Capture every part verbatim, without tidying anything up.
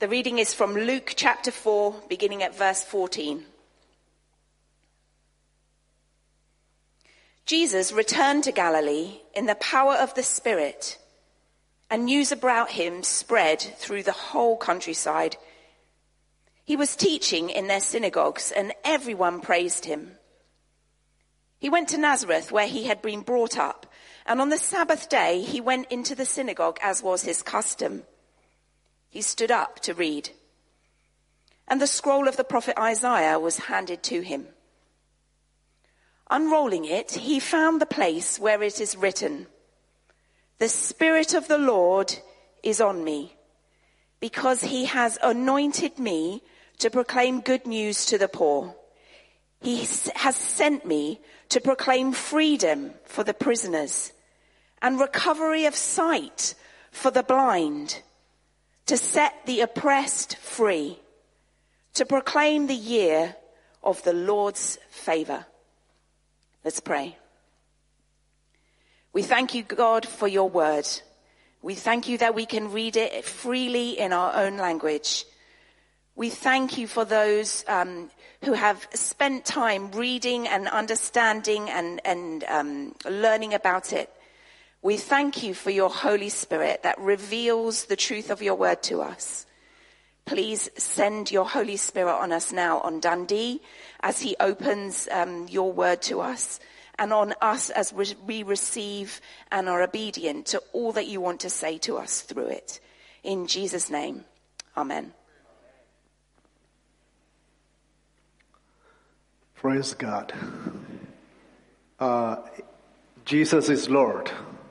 The reading is from Luke chapter four, beginning at verse fourteen. Jesus returned to Galilee in the power of the Spirit, and news about him spread through the whole countryside. He was teaching in their synagogues, and everyone praised him. He went to Nazareth, where he had been brought up, and on the Sabbath day he went into the synagogue, as was his custom. He stood up to read, and the scroll of the prophet Isaiah was handed to him. Unrolling it, he found the place where it is written, "The Spirit of the Lord is on me, because he has anointed me to proclaim good news to the poor. He has sent me to proclaim freedom for the prisoners and recovery of sight for the blind, to set the oppressed free, to proclaim the year of the Lord's favor." Let's pray. We thank you, God, for your word. We thank you that we can read it freely in our own language. We thank you for those um, who have spent time reading and understanding and, and um, learning about it. We thank you for your Holy Spirit that reveals the truth of your word to us. Please send your Holy Spirit on us now, on Dundee, as he opens um, your word to us, and on us as we receive and are obedient to all that you want to say to us through it. In Jesus' name, amen. Praise God. Uh, Jesus is Lord.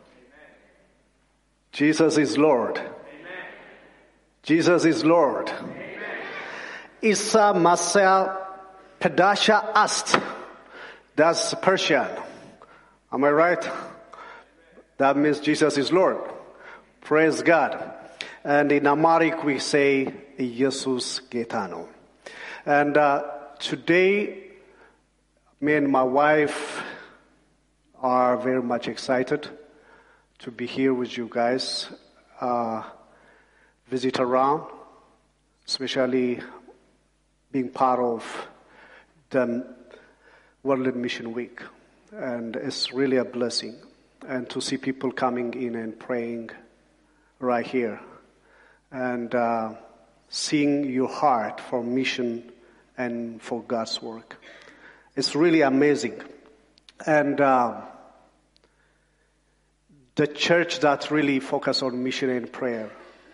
Jesus is Lord. Jesus is Lord. Amen. Isa Masa Padasha Ast. That's Persian. Am I right? That means Jesus is Lord. Praise God. And in Amharic we say Jesus Getano. And uh, today me and my wife are very much excited to be here with you guys. Uh, visit around, especially being part of the World Mission Week. And it's really a blessing. And to see people coming in and praying right here. And uh, seeing your heart for mission and for God's work. It's really amazing. And uh, the church that really focuses on mission and prayer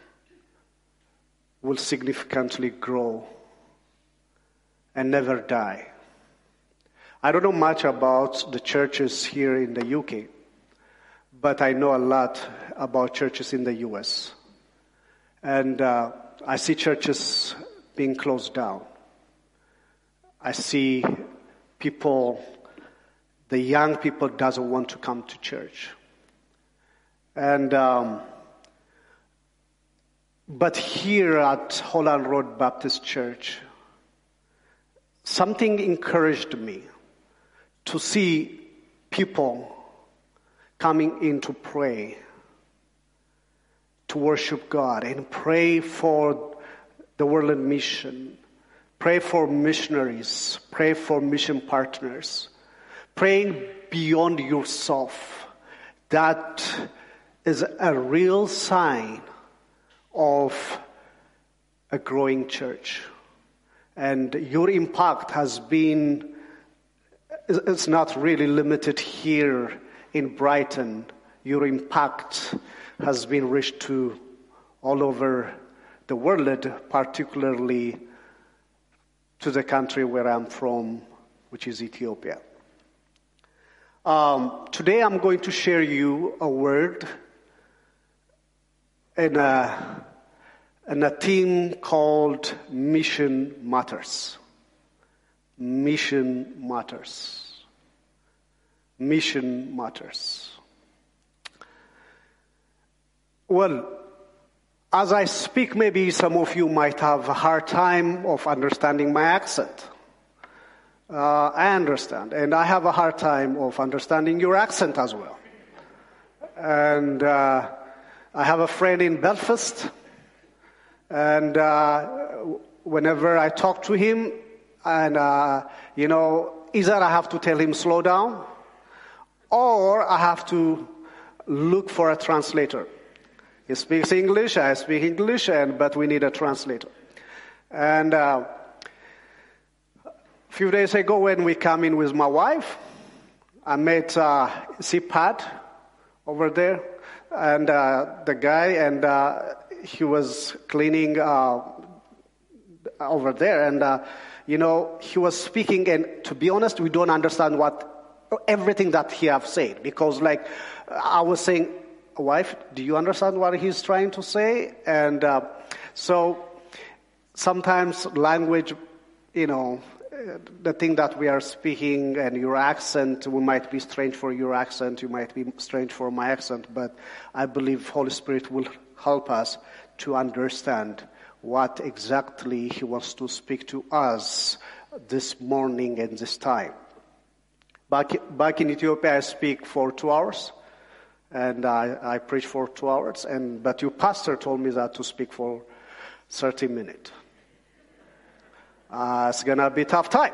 will significantly grow and never die. I don't know much about the churches here in the U K, but I know a lot about churches in the U S. And uh, I see churches being closed down. I see people, the young people doesn't want to come to church. And um, But here at Holland Road Baptist Church, something encouraged me to see people coming in to pray, to worship God, and pray for the world mission, pray for missionaries, pray for mission partners, praying beyond yourself. That is a real sign of a growing church. And your impact has been, it's not really limited here in Brighton. Your impact has been reached to all over the world, particularly to the country where I'm from, which is Ethiopia. Um, today I'm going to share you a word in a, in a theme called Mission Matters. Mission Matters. Mission Matters. Well, as I speak, maybe some of you might have a hard time of understanding my accent. Uh, I understand, and I have a hard time of understanding your accent as well. And uh, I have a friend in Belfast, And uh, whenever I talk to him, and uh, you know, either I have to tell him slow down, or I have to look for a translator. He speaks English, I speak English, and but we need a translator. And uh, a few days ago, when we come in with my wife, I met uh, Sipad over there, and uh, the guy, and uh, he was cleaning uh, over there, and uh, you know, he was speaking, and to be honest, we don't understand what everything that he have said, because like I was saying, wife, do you understand what he's trying to say? And uh, so sometimes language, you know, the thing that we are speaking and your accent, we might be strange for your accent, you might be strange for my accent, but I believe Holy Spirit will help us to understand what exactly he wants to speak to us this morning and this time. Back, back in Ethiopia, I speak for two hours, and I, I preach for two hours, and but your pastor told me that to speak for thirty minutes. Uh, it's gonna be a tough time.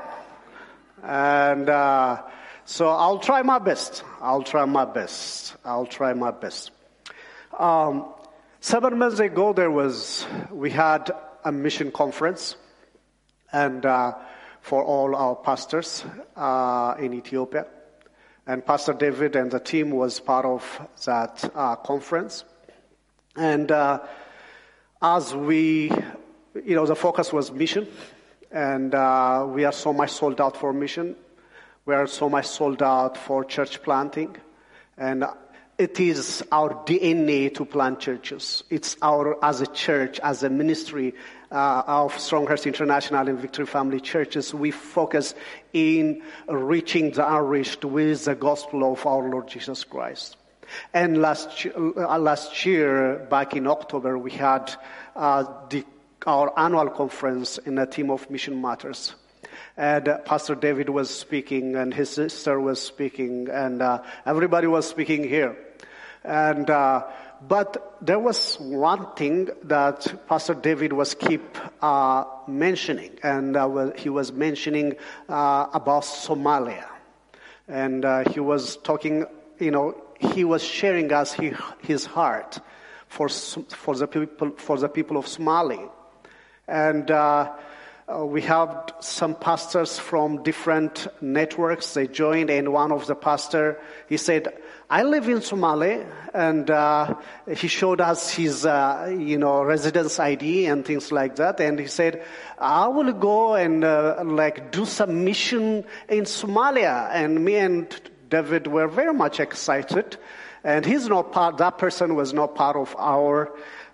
And uh, so I'll try my best. I'll try my best. I'll try my best. Um, seven months ago, there was, we had a mission conference, and uh, for all our pastors uh, in Ethiopia. And Pastor David and the team was part of that uh, conference. And uh, as we, you know, the focus was mission. And uh, we are so much sold out for mission. We are so much sold out for church planting. And it is our D N A to plant churches. It's our, as a church, as a ministry uh, of Stronghurst International and Victory Family Churches, we focus in reaching the unreached with the gospel of our Lord Jesus Christ. And last, uh, last year, back in October, we had uh, the our annual conference in a team of Mission Matters. And uh, Pastor David was speaking, and his sister was speaking, and uh, everybody was speaking here. And uh, but there was one thing that Pastor David was keep uh, mentioning, and uh, he was mentioning uh, about Somalia. And uh, he was talking, you know, he was sharing us his, his heart for for the people for the people of Somalia. And uh, uh, we have some pastors from different networks. They joined, and one of the pastor, he said, I live in Somalia, and uh, he showed us his, uh, you know, residence I D and things like that. And he said, I will go and uh, like do some mission in Somalia. And me and David were very much excited. And he's not part, that person was not part of our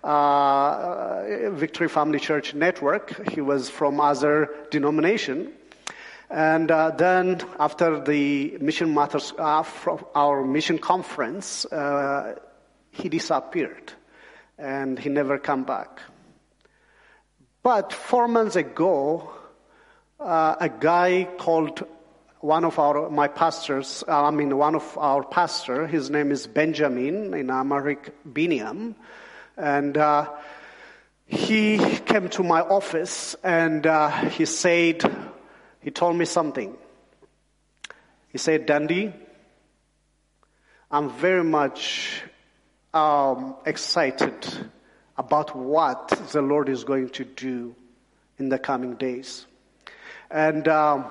uh, Victory Family Church network. He was from other denomination. And uh, then after the Mission Matters, uh, from our mission conference, uh, he disappeared. And he never come back. But four months ago, uh, a guy called One of our, my pastors, uh, I mean, one of our pastor, his name is Benjamin, in Amharic, Biniam. And uh, he came to my office, and uh, he said, he told me something. He said, Dundee, I'm very much um, excited about what the Lord is going to do in the coming days. And um,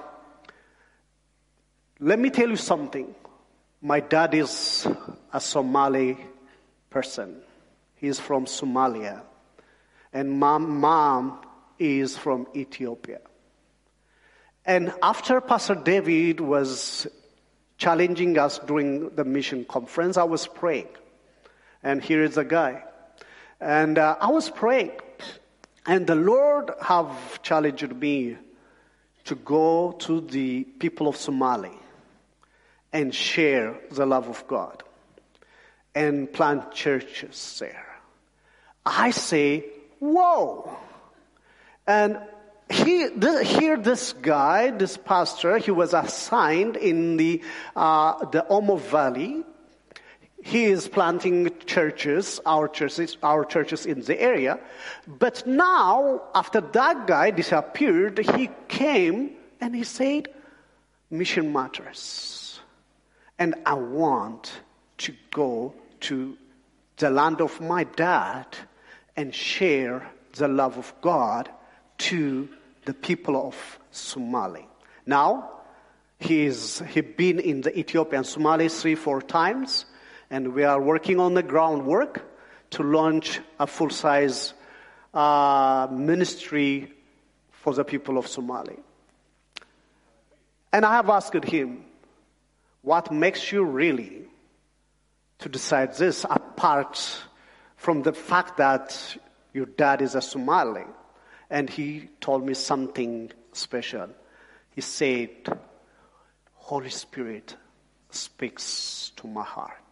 let me tell you something. My dad is a Somali person. He's from Somalia. And my mom is from Ethiopia. And after Pastor David was challenging us during the mission conference, I was praying. And here is a guy. And uh, I was praying. And the Lord have challenged me to go to the people of Somalia and share the love of God and plant churches there. I say, whoa. And he, this, here this guy, this pastor, he was assigned in the uh, the Omo Valley. he is planting churches, our churches, our churches in the area. But now, after that guy disappeared, he came and he said, mission matters. And I want to go to the land of my dad and share the love of God to the people of Somali. Now, he's he been in the Ethiopian Somali three, four times, and we are working on the groundwork to launch a full-size uh, ministry for the people of Somali. And I have asked him, what makes you really to decide this apart from the fact that your dad is a Somali? And he told me something special. He said, Holy Spirit speaks to my heart.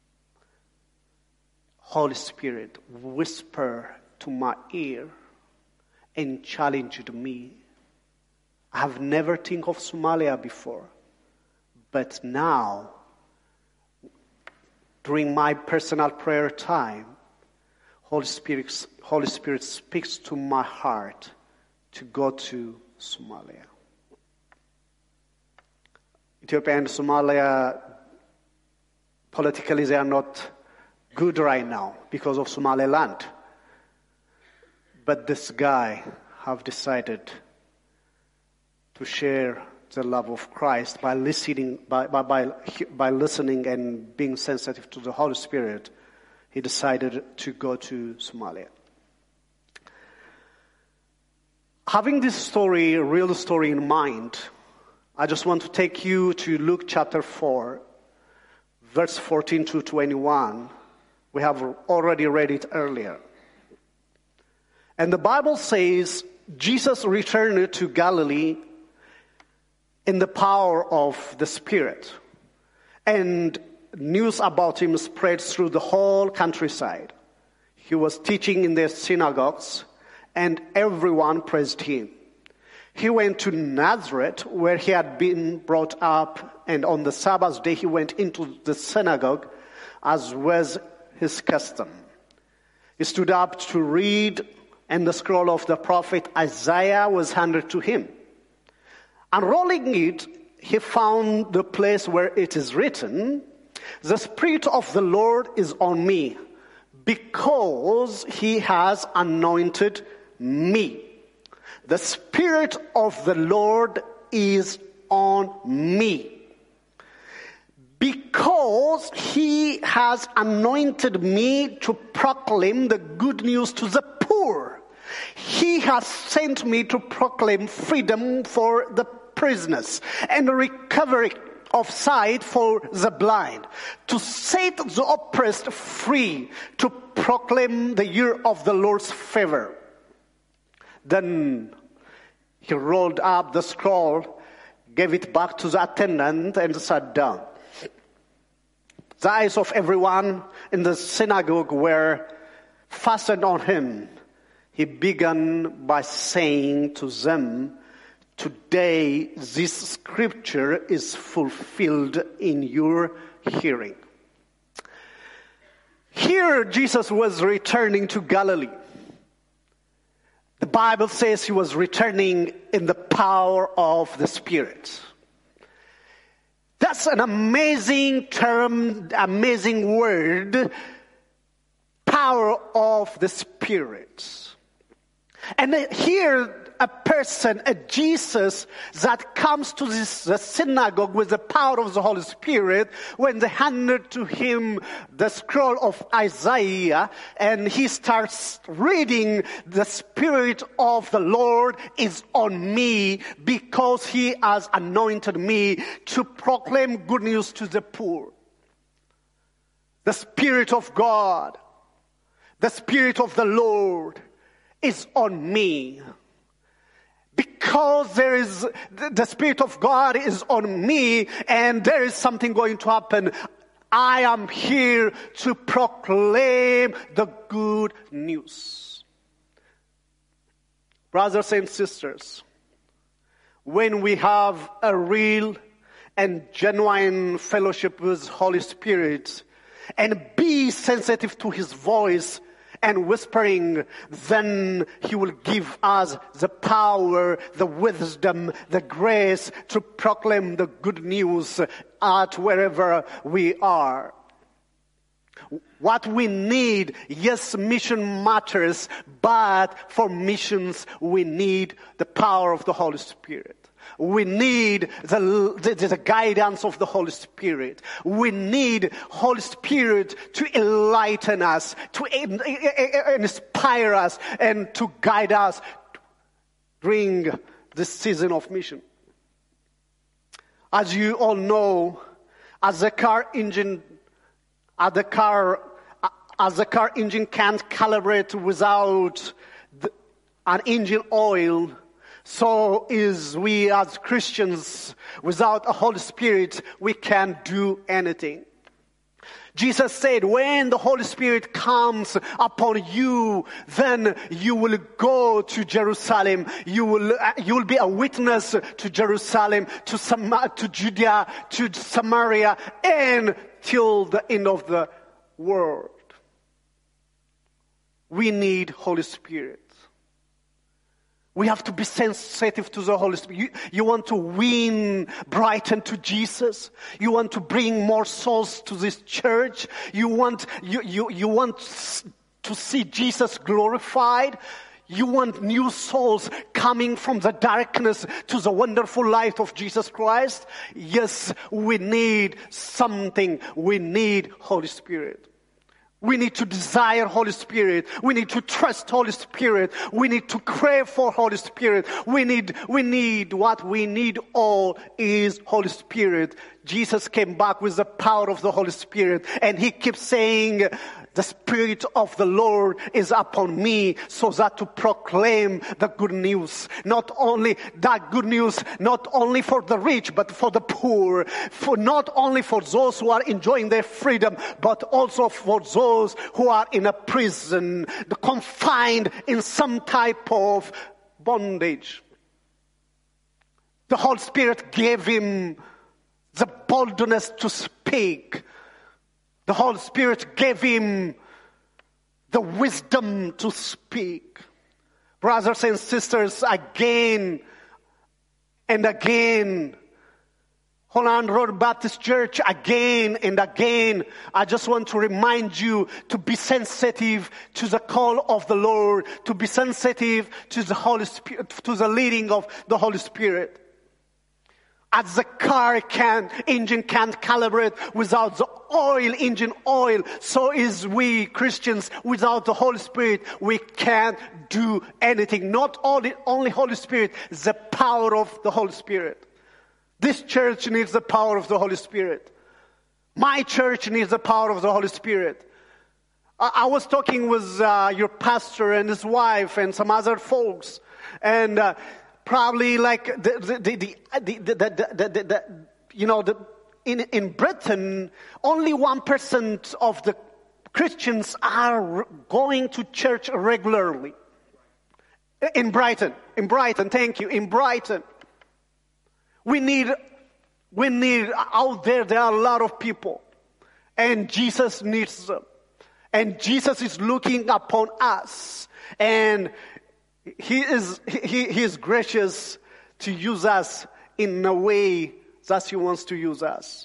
Holy Spirit whispered to my ear and challenged me. I have never think of Somalia before, but now, during my personal prayer time, Holy Spirit, Holy Spirit speaks to my heart to go to Somalia. Ethiopia and Somalia, politically, they are not good right now because of Somaliland. But this guy have decided to share the love of Christ by listening, by, by, by, by listening and being sensitive to the Holy Spirit. He decided to go to Somalia. Having this story, real story in mind, I just want to take you to Luke chapter four, verse fourteen to twenty-one. We have already read it earlier. And the Bible says, Jesus returned to Galilee in the power of the Spirit. And news about him spread through the whole countryside. He was teaching in their synagogues, and everyone praised him. He went to Nazareth, where he had been brought up, and on the Sabbath day he went into the synagogue, as was his custom. He stood up to read, and the scroll of the prophet Isaiah was handed to him. Unrolling it, he found the place where it is written, "The Spirit of the Lord is on me, because he has anointed me." The Spirit of the Lord is on me, because he has anointed me to proclaim the good news to the poor. He has sent me to proclaim freedom for the prisoners and recovery of sight for the blind, to set the oppressed free, to proclaim the year of the Lord's favor. Then he rolled up the scroll, gave it back to the attendant, and sat down. The eyes of everyone in the synagogue were fastened on him. He began by saying to them, "Today this scripture is fulfilled in your hearing." Here Jesus was returning to Galilee. The Bible says he was returning in the power of the Spirit. That's an amazing term, amazing word, power of the Spirit. And here, a person, a Jesus that comes to this the synagogue with the power of the Holy Spirit, when they handed to him the scroll of Isaiah, and he starts reading, "The Spirit of the Lord is on me, because he has anointed me to proclaim good news to the poor." The Spirit of God, the Spirit of the Lord is on me. Because there is, the Spirit of God is on me, and there is something going to happen. I am here to proclaim the good news. Brothers and sisters, when we have a real and genuine fellowship with Holy Spirit, and be sensitive to his voice and whispering, then he will give us the power, the wisdom, the grace to proclaim the good news at wherever we are. What we need, yes, mission matters, but for missions we need the power of the Holy Spirit. We need the, the, the guidance of the Holy Spirit. We need Holy Spirit to enlighten us, to inspire us, and to guide us during this season of mission. As you all know, as a car engine, as the car, as the car engine can't calibrate without the, an engine oil, so is we as Christians, without a Holy Spirit, we can't do anything. Jesus said, when the Holy Spirit comes upon you, then you will go to Jerusalem. You will, you will be a witness to Jerusalem, to Sam- to Judea, to Samaria, and till the end of the world. We need Holy Spirit. We have to be sensitive to the Holy Spirit. You, you want to win Brighton to Jesus. You want to bring more souls to this church. You want, you, you, you want to see Jesus glorified. You want new souls coming from the darkness to the wonderful light of Jesus Christ. Yes, we need something. We need Holy Spirit. We need to desire Holy Spirit. We need to trust Holy Spirit. We need to crave for Holy Spirit. We need, we need, what we need all is Holy Spirit. Jesus came back with the power of the Holy Spirit, and he keeps saying, the Spirit of the Lord is upon me, so that to proclaim the good news. Not only that good news, not only for the rich, but for the poor. For not only for those who are enjoying their freedom, but also for those who are in a prison, confined in some type of bondage. The Holy Spirit gave him the boldness to speak. The Holy Spirit gave him the wisdom to speak. Brothers and sisters, again and again, Holland Road Baptist Church, again and again, I just want to remind you to be sensitive to the call of the Lord, to be sensitive to the Holy Spirit, to the leading of the Holy Spirit. As the car can, engine can't calibrate without the oil, engine oil, so is we Christians without the Holy Spirit, we can't do anything. Not only, only Holy Spirit, the power of the Holy Spirit. This church needs the power of the Holy Spirit. My church needs the power of the Holy Spirit. I, I was talking with uh, your pastor and his wife and some other folks, and uh, probably like the the the the, the, the, the, the, the you know the in in Britain, only one percent of the Christians are going to church regularly. In Brighton, in Brighton, thank you, in Brighton, we need we need out there. There are a lot of people, and Jesus needs them, and Jesus is looking upon us, and He is he, he is gracious to use us in a way that He wants to use us.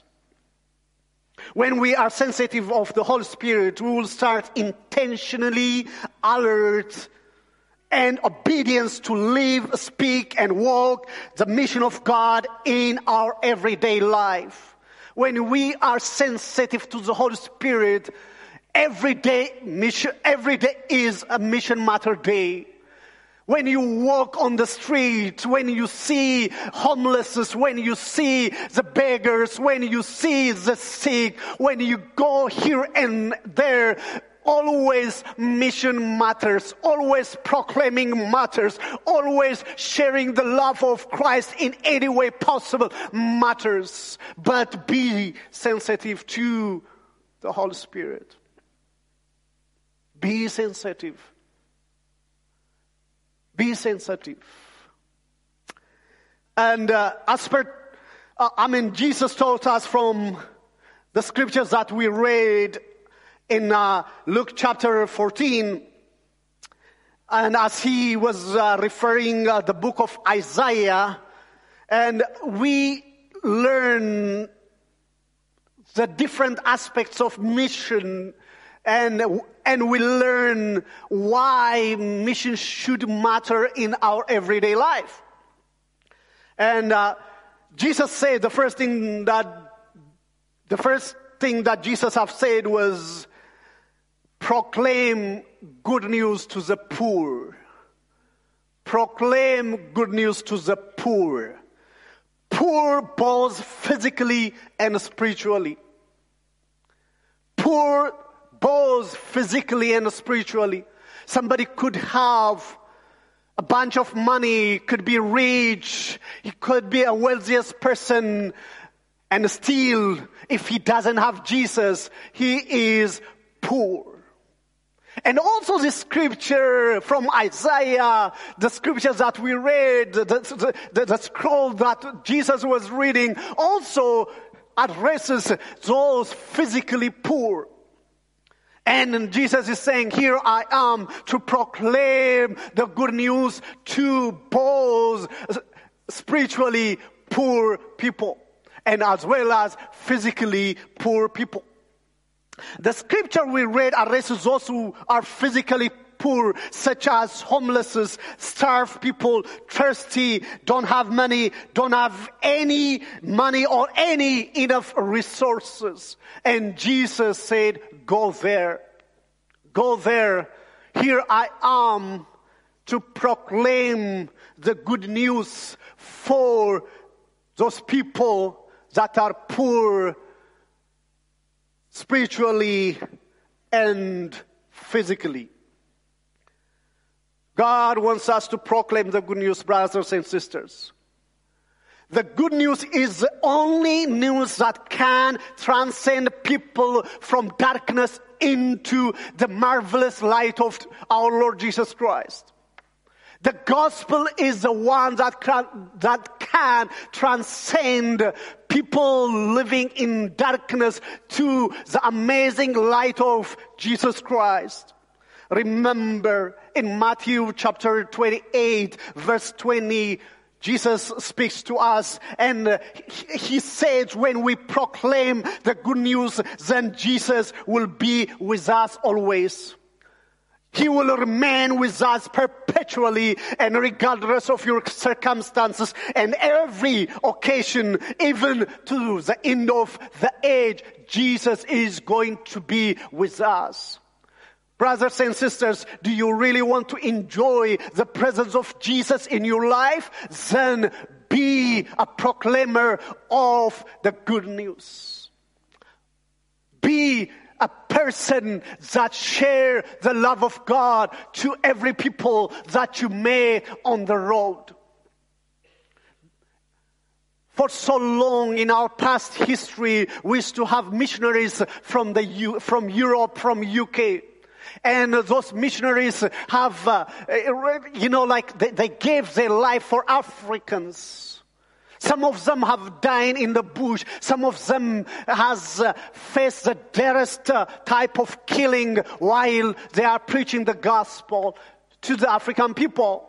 When we are sensitive of the Holy Spirit, we will start intentionally alert and obedience to live, speak, and walk the mission of God in our everyday life. When we are sensitive to the Holy Spirit, every day mission, every day is a mission matter day. When you walk on the street, when you see homelessness, when you see the beggars, when you see the sick, when you go here and there, always mission matters, always proclaiming matters, always sharing the love of Christ in any way possible matters. But be sensitive to the Holy Spirit. Be sensitive. Be sensitive. And uh, as per, uh, I mean, Jesus taught us from the scriptures that we read in uh, Luke chapter fourteen. And as he was uh, referring uh, the book of Isaiah, and we learn the different aspects of mission, and and we learn why mission should matter in our everyday life. And uh, Jesus said the first thing that the first thing that Jesus have said was, proclaim good news to the poor. Proclaim good news to the poor. Poor both physically and spiritually. Poor both physically and spiritually. Somebody could have a bunch of money, could be rich, he could be a wealthiest person, and still, if he doesn't have Jesus, he is poor. And also the scripture from Isaiah, the scriptures that we read, the, the, the, the scroll that Jesus was reading, also addresses those physically poor. And Jesus is saying, here I am to proclaim the good news to both spiritually poor people and as well as physically poor people. The scripture we read addresses those who are physically poor, such as homeless, starved people, thirsty, don't have money, don't have any money or any enough resources. And Jesus said, go there. Go there. Here I am to proclaim the good news for those people that are poor spiritually and physically. God wants us to proclaim the good news, brothers and sisters. The good news is the only news that can transcend people from darkness into the marvelous light of our Lord Jesus Christ. The gospel is the one that can, that can transcend people living in darkness to the amazing light of Jesus Christ. Remember in Matthew chapter twenty-eight, verse twenty, Jesus speaks to us and he says, when we proclaim the good news, then Jesus will be with us always. He will remain with us perpetually and regardless of your circumstances and every occasion, even to the end of the age, Jesus is going to be with us. Brothers and sisters, do you really want to enjoy the presence of Jesus in your life? Then be a proclaimer of the good news. Be a person that share the love of God to every people that you meet on the road. For so long in our past history, we used to have missionaries from the U, from Europe, from U K. And those missionaries have, uh, you know, like they, they gave their life for Africans. Some of them have died in the bush. Some of them has uh, faced the dearest uh, type of killing while they are preaching the gospel to the African people.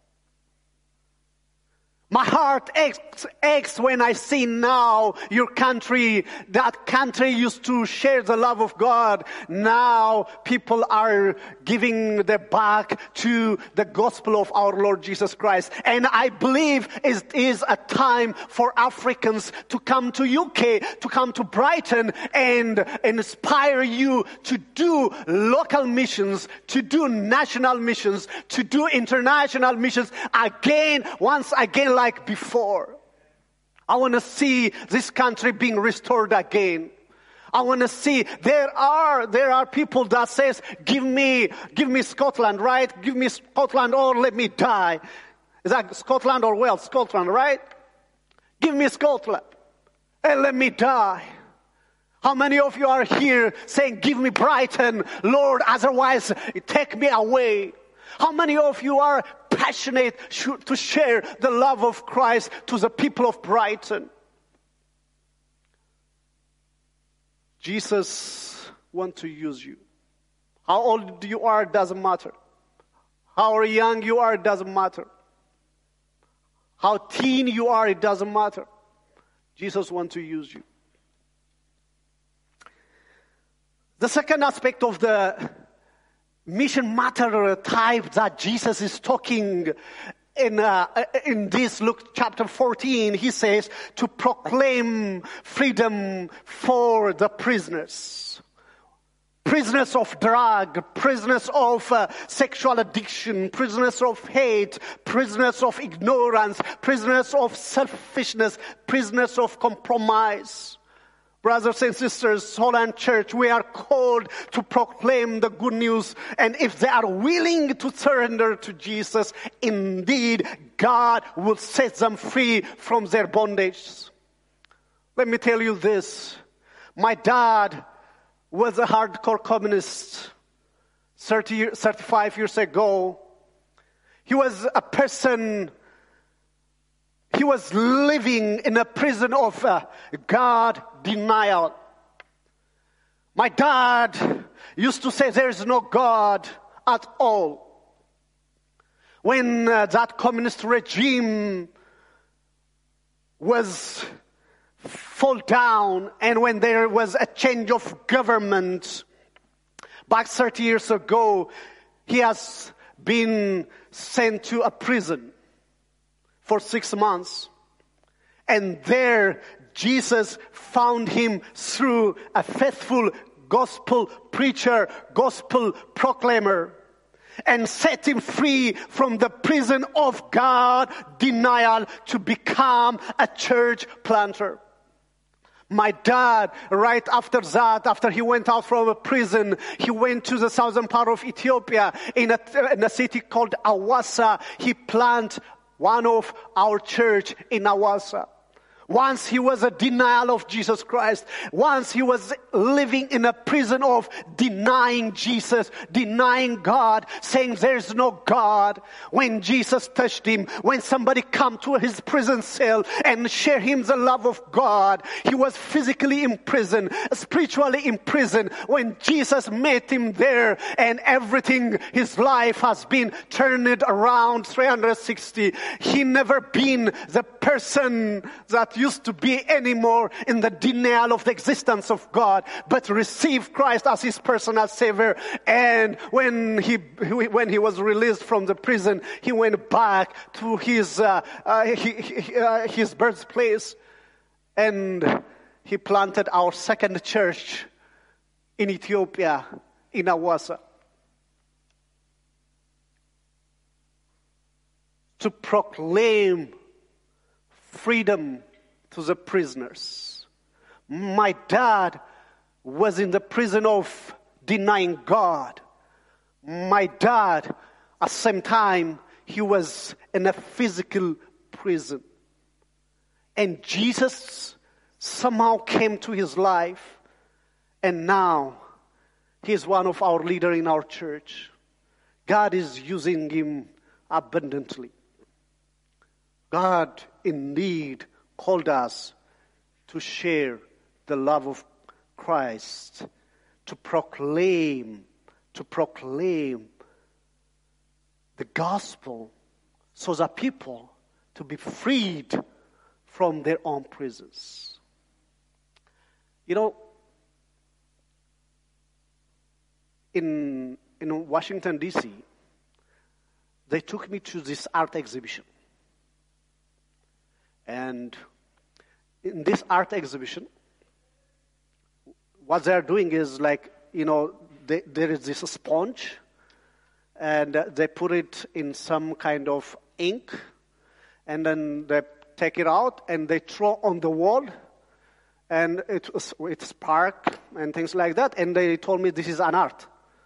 My heart aches, aches when I see now your country, that country used to share the love of God. Now people are giving their back to the gospel of our Lord Jesus Christ. And I believe it is a time for Africans to come to U K, to come to Brighton and inspire you to do local missions, to do national missions, to do international missions again, once again, like before. I want to see this country being restored again. I want to see there are there are people that says, give me give me Scotland, right? Give me Scotland or let me die. Is that Scotland or Wales? Scotland, right? Give me Scotland and let me die. How many of you are here saying, give me Brighton, Lord, otherwise take me away? How many of you are passionate to share the love of Christ to the people of Brighton? Jesus wants to use you. How old you are doesn't matter. How young you are doesn't matter. How teen you are, it doesn't matter. Jesus wants to use you. The second aspect of the mission matter type that Jesus is talking in uh, in this Luke chapter fourteen, he says to proclaim freedom for the prisoners. Prisoners of drug, prisoners of uh, sexual addiction, prisoners of hate, prisoners of ignorance, prisoners of selfishness, prisoners of compromise. Brothers and sisters, Holland Church, we are called to proclaim the good news. And if they are willing to surrender to Jesus, indeed, God will set them free from their bondage. Let me tell you this. My dad was a hardcore communist thirty, thirty-five years ago. He was a person, he was living in a prison of uh, God denial. My dad used to say there is no God at all. When uh, that communist regime was fall down, and when there was a change of government back thirty years ago, he has been sent to a prison for six months. And there, Jesus found him through a faithful gospel preacher, gospel proclaimer, and set him free from the prison of God denial to become a church planter. My dad, right after that, after he went out from a prison, he went to the southern part of Ethiopia in a, in a city called Awassa. He planted one of our church in Awassa. Once he was a denial of Jesus Christ. Once he was living in a prison of denying Jesus, denying God, saying there's no God. When Jesus touched him, when somebody come to his prison cell and share him the love of God, he was physically in prison, spiritually in prison. When Jesus met him there, and everything, his life has been turned around three hundred sixty. He never been the person that used to be anymore in the denial of the existence of God, but received Christ as his personal savior. And when he when he was released from the prison, he went back to his uh, uh, he, he, uh, his birthplace, and he planted our second church in Ethiopia, in Awassa, to proclaim freedom to the prisoners. My dad was in the prison of denying God. My dad, at the same time, he was in a physical prison. And Jesus somehow came to his life, and now he is one of our leaders in our church. God is using him abundantly. God indeed called us to share the love of Christ, to proclaim, to proclaim the gospel so that people to be freed from their own prisons. You know, in, in Washington, D C, they took me to this art exhibition. And in this art exhibition, what they're doing is like, you know, they, there is this sponge, and uh, they put it in some kind of ink, and then they take it out and they throw on the wall, and it it spark and things like that. And they told me this is an art.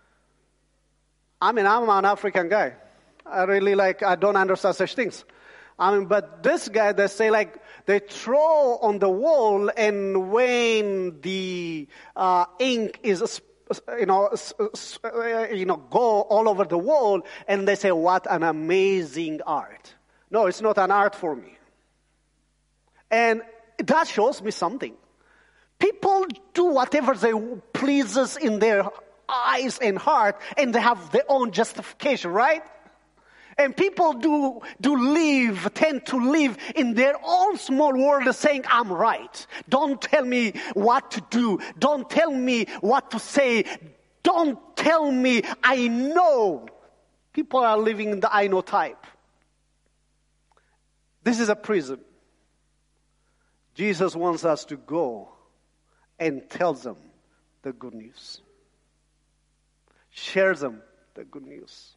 I mean, I'm an African guy. I really like, I don't understand such things. I mean, but this guy, they say like, they throw on the wall, and when the uh, ink is, you know, you know, go all over the wall, and they say, what an amazing art. No, it's not an art for me. And that shows me something. People do whatever they pleases in their eyes and heart, and they have their own justification, right? And people do, do live, tend to live in their own small world saying, I'm right. Don't tell me what to do. Don't tell me what to say. Don't tell me I know. People are living in the I know type. This is a prison. Jesus wants us to go and tell them the good news. Share them the good news.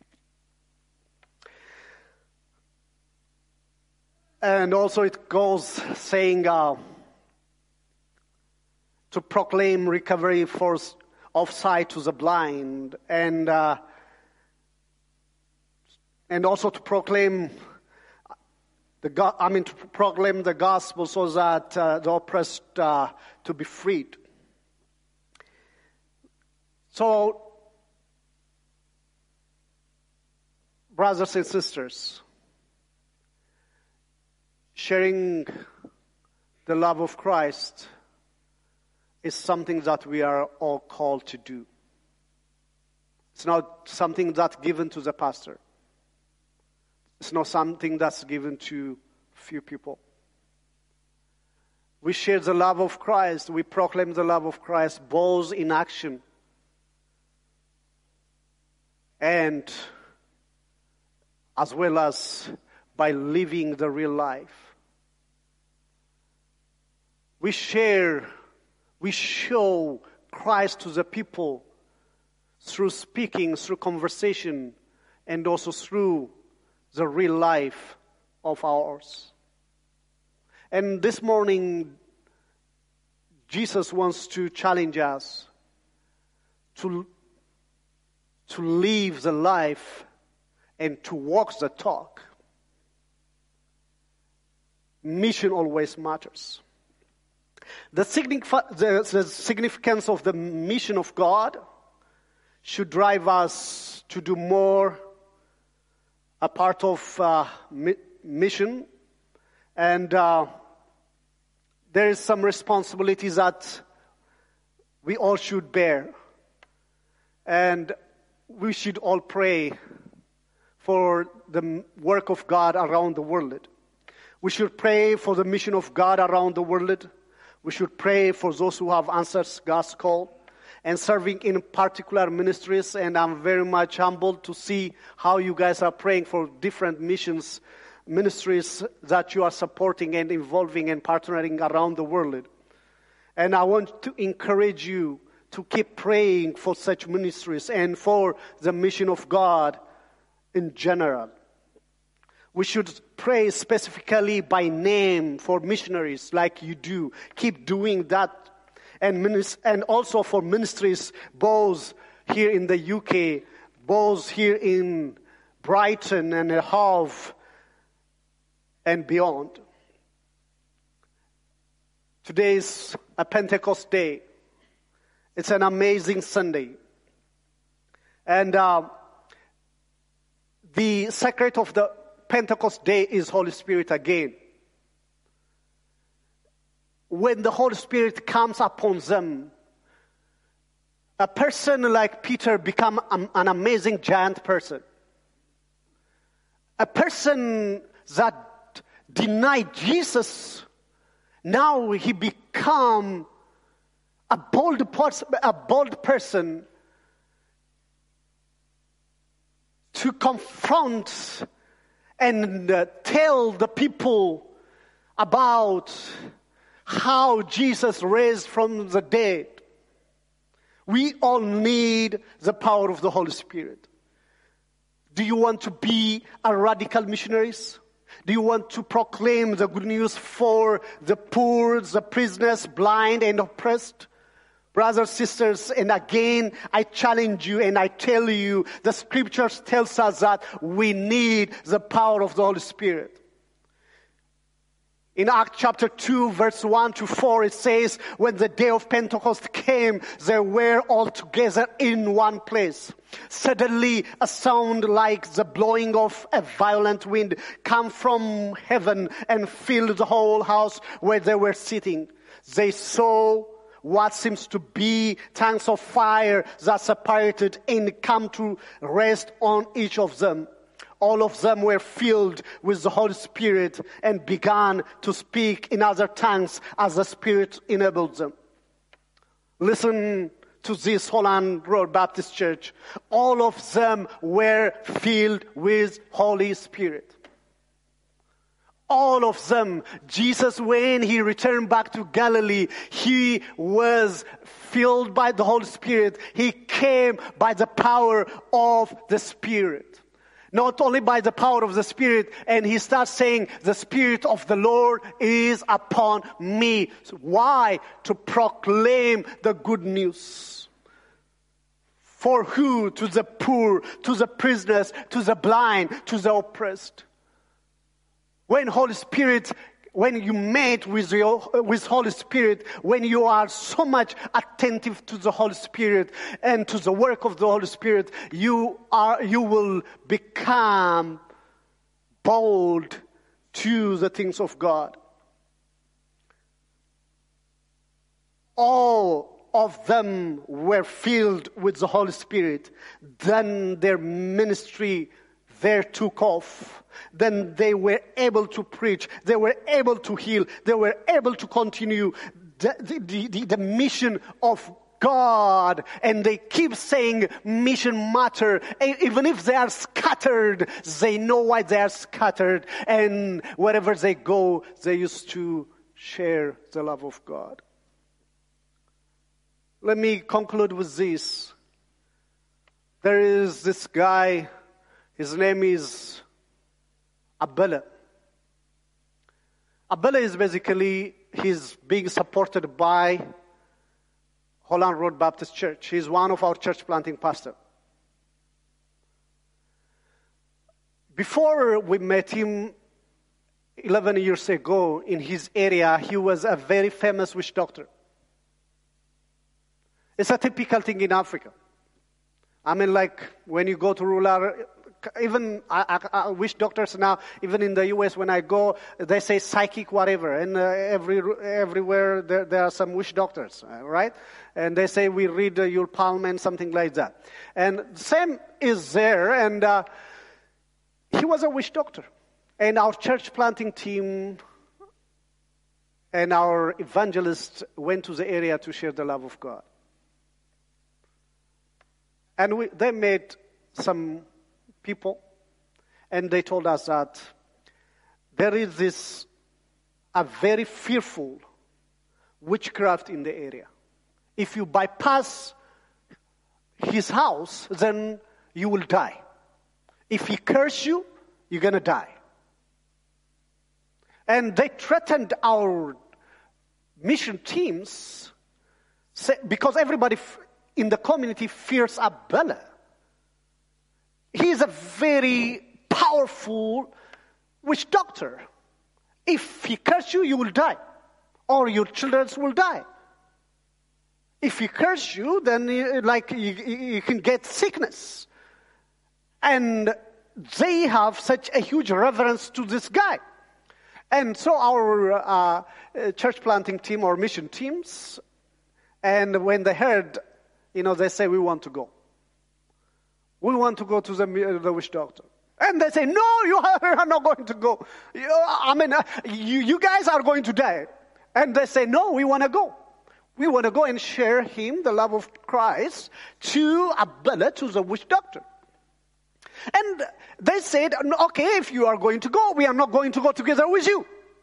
And also it goes saying uh, to proclaim recovery for, of sight to the blind, and uh, and also to proclaim the go- I mean to proclaim the gospel so that uh, the oppressed uh, to be freed. So, brothers and sisters, sharing the love of Christ is something that we are all called to do. It's not something that's given to the pastor. It's not something that's given to few people. We share the love of Christ. We proclaim the love of Christ both in action and as well as by living the real life. We share, we show Christ to the people through speaking, through conversation, and also through the real life of ours. And this morning, Jesus wants to challenge us to, to live the life and to walk the talk. Mission always matters. The, signifi- the, the significance of the mission of God should drive us to do more a part of uh, mi- mission. And uh, there is some responsibilities that we all should bear. And we should all pray for the work of God around the world. We should pray for the mission of God around the world. We should pray for those who have answered God's call and serving in particular ministries. And I'm very much humbled to see how you guys are praying for different missions, ministries that you are supporting and involving and partnering around the world. And I want to encourage you to keep praying for such ministries and for the mission of God in general. We should pray specifically by name for missionaries like you do. Keep doing that. And, minis- and also for ministries both here in the U K, both here in Brighton and Hove and beyond. Today is a Pentecost day. It's an amazing Sunday. And uh, the secret of the Pentecost day is Holy Spirit again. When the Holy Spirit comes upon them, a person like Peter becomes an amazing giant person. A person that denied Jesus, now he become a bold, pers- a bold person to confront and uh, tell the people about how Jesus raised from the dead. We all need the power of the Holy Spirit. Do you want to be a radical missionaries? Do you want to proclaim the good news for the poor, the prisoners, blind and oppressed? Brothers, sisters, and again, I challenge you and I tell you, the scriptures tells us that we need the power of the Holy Spirit. In Acts chapter two, verse one to four, it says, when the day of Pentecost came, they were all together in one place. Suddenly, a sound like the blowing of a violent wind came from heaven and filled the whole house where they were sitting. They saw what seems to be tongues of fire that separated and come to rest on each of them. All of them were filled with the Holy Spirit and began to speak in other tongues as the Spirit enabled them. Listen to this Holland Road Baptist Church. All of them were filled with Holy Spirit. All of them. Jesus, when he returned back to Galilee, he was filled by the Holy Spirit. He came by the power of the Spirit. Not only by the power of the Spirit, and he starts saying, the Spirit of the Lord is upon me. So why? To proclaim the good news. For who? To the poor, to the prisoners, to the blind, to the oppressed. When Holy Spirit, when you meet with your, with Holy Spirit, when you are so much attentive to the Holy Spirit and to the work of the Holy Spirit, you are, you will become bold to the things of God. All of them were filled with the Holy Spirit. Then their ministry there took off. Then they were able to preach. They were able to heal. They were able to continue the, the, the, the mission of God. And they keep saying mission matter. Even if they are scattered, they know why they are scattered. And wherever they go, they used to share the love of God. Let me conclude with this. There is this guy, his name is Abela. Abela is basically, he's being supported by Holland Road Baptist Church. He's one of our church planting pastors. Before we met him eleven years ago in his area, he was a very famous witch doctor. It's a typical thing in Africa. I mean, like when you go to rural, even I, I, I witch doctors now, even in the U S when I go, they say psychic whatever. And uh, every everywhere there, there are some witch doctors, uh, right? And they say we read uh, your palm and something like that. And same is there. And uh, he was a witch doctor. And our church planting team and our evangelists went to the area to share the love of God. And we, they met some people, and they told us that there is this, a very fearful witchcraft in the area. If you bypass his house, then you will die. If he curses you, you're going to die. And they threatened our mission teams because everybody in the community fears Abela. He is a very powerful witch doctor. If he curses you, you will die. Or your children will die. If he curses you, then you, like you, you can get sickness. And they have such a huge reverence to this guy. And so our uh, church planting team or mission teams, and when they heard, you know, they say, we want to go. We want to go to the, the witch doctor. And they say, no, you are not going to go. You, I mean, uh, you, you guys are going to die. And they say, no, we want to go. We want to go and share him, the love of Christ, to Abela, to the witch doctor. And they said, okay, if you are going to go, we are not going to go together with you.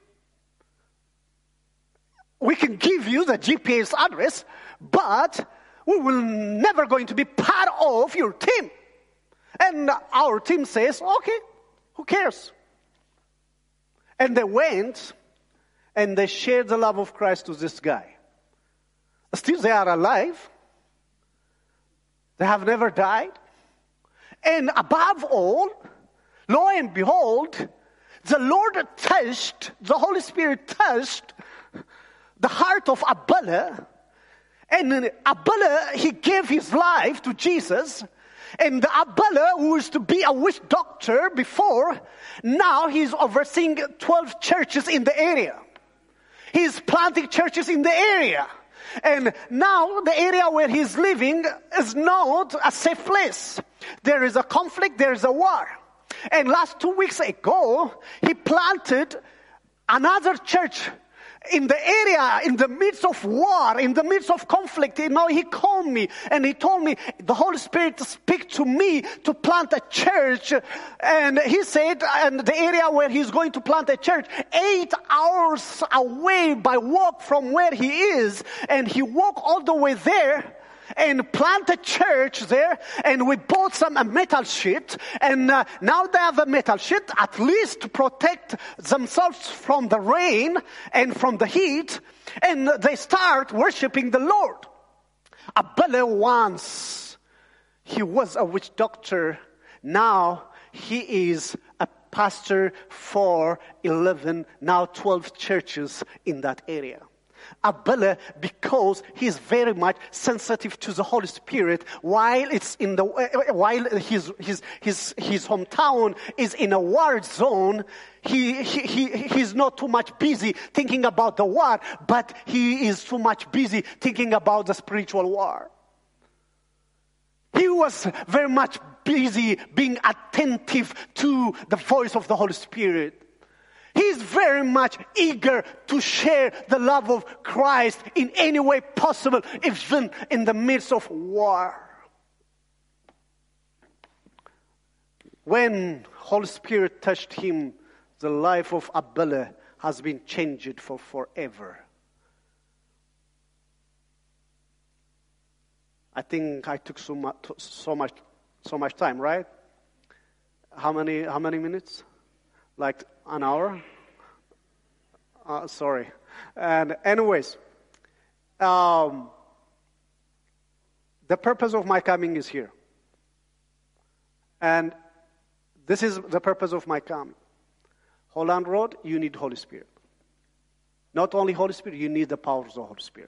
We can give you the G P S address, but we will never going to be part of your team. And our team says, okay, who cares? And they went and they shared the love of Christ to this guy. Still they are alive. They have never died. And above all, lo and behold, the Lord touched, the Holy Spirit touched the heart of Abela. And Abela, he gave his life to Jesus. And Abela, who used to be a witch doctor before, now he's overseeing twelve churches in the area. He's planting churches in the area. And now the area where he's living is not a safe place. There is a conflict, there is a war. And last two weeks ago, he planted another church in the area, in the midst of war, in the midst of conflict. You know, he called me and he told me, the Holy Spirit speak to me to plant a church. And he said, and the area where he's going to plant a church, eight hours away by walk from where he is. And he walked all the way there and plant a church there, and we bought some a metal sheet, and uh, now they have a metal sheet at least to protect themselves from the rain and from the heat, and they start worshiping the Lord. Abele once, he was a witch doctor. Now he is a pastor for eleven, now twelve churches in that area. Abele, because he's very much sensitive to the Holy Spirit, while it's in the while his his his his hometown is in a war zone, he he, he he's not too much busy thinking about the war, but he is too much busy thinking about the spiritual war. He was very much busy being attentive to the voice of the Holy Spirit. He's very much eager to share the love of Christ in any way possible, even in the midst of war. When Holy Spirit touched him, the life of Abele has been changed for forever. I think I took so much, so much, so much time, right? How many, how many minutes? Like an hour? Uh, sorry. And anyways, um, the purpose of my coming is here. And this is the purpose of my coming. Holland Road, you need Holy Spirit. Not only Holy Spirit, you need the power of the Holy Spirit.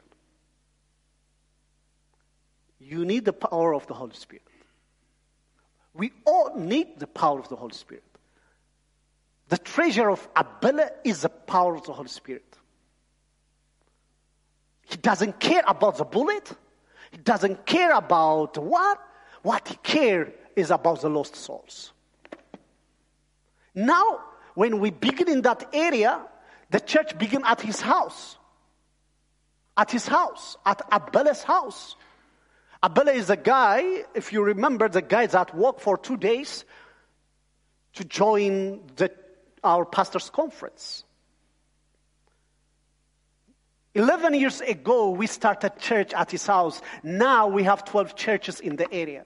You need the power of the Holy Spirit. We all need the power of the Holy Spirit. The treasure of Abele is the power of the Holy Spirit. He doesn't care about the bullet. He doesn't care about what. What he cares is about the lost souls. Now, when we begin in that area, the church began at his house. At his house. At Abele's house. Abele is a guy, if you remember, the guy that worked for two days to join the our pastor's conference. Eleven years ago, we started church at his house. Now we have twelve churches in the area.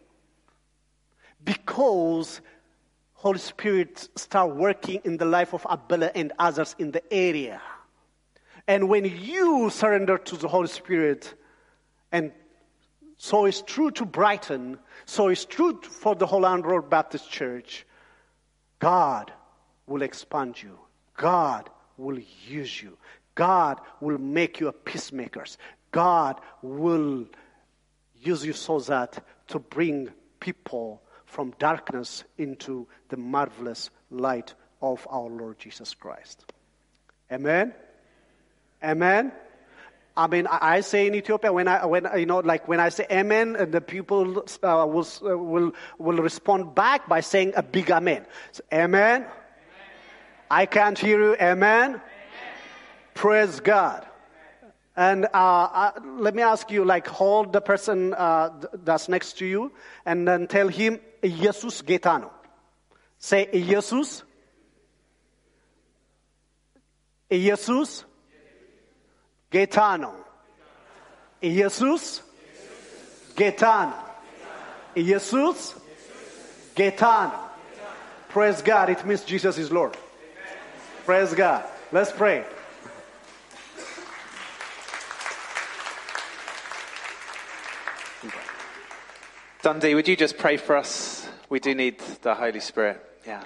Because Holy Spirit start working in the life of Abele and others in the area. And when you surrender to the Holy Spirit, and so it's true to Brighton, so it's true for the Holland Road Baptist Church, God will expand you. God will use you. God will make you a peacemakers. God will use you so that to bring people from darkness into the marvelous light of our Lord Jesus Christ. Amen? Amen? I mean, I say in Ethiopia, when I, when you know, like when I say amen, the people uh, will, uh, will, will respond back by saying a big amen. So, amen? I can't hear you. Amen? Amen. Praise God. And uh, uh, let me ask you, like, hold the person uh, that's next to you and then tell him, Jesus Getano. Say, Jesus. Jesus Getano. Jesus Getano. Jesus Getano. Praise God. It means Jesus is Lord. Praise God. Let's pray. Dundee, would you just pray for us? We do need the Holy Spirit. Yeah.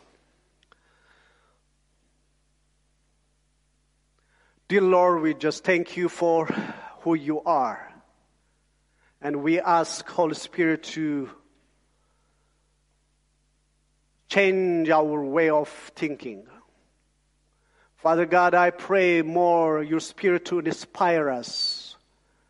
Dear Lord, we just thank you for who you are. And we ask Holy Spirit to change our way of thinking. Father God, I pray more your Spirit to inspire us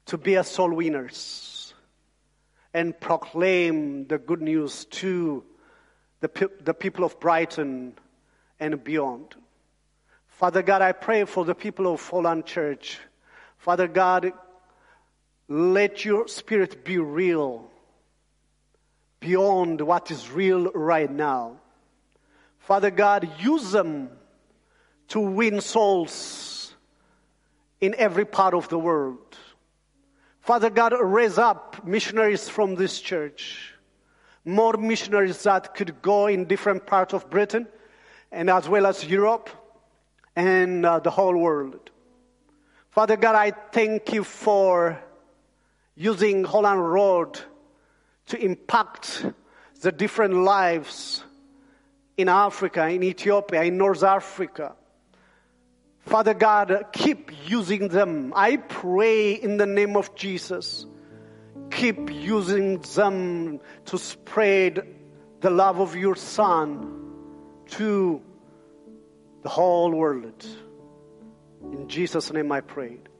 to be a soul winners and proclaim the good news to the, pe- the people of Brighton and beyond. Father God, I pray for the people of Holland Church. Father God, let your spirit be real beyond what is real right now. Father God, use them to win souls in every part of the world. Father God, raise up missionaries from this church. More missionaries that could go in different parts of Britain and as well as Europe and uh, the whole world. Father God, I thank you for using Holland Road to impact the different lives in Africa, in Ethiopia, in North Africa. Father God, keep using them. I pray in the name of Jesus. Keep using them to spread the love of your Son to the whole world. In Jesus' name I prayed.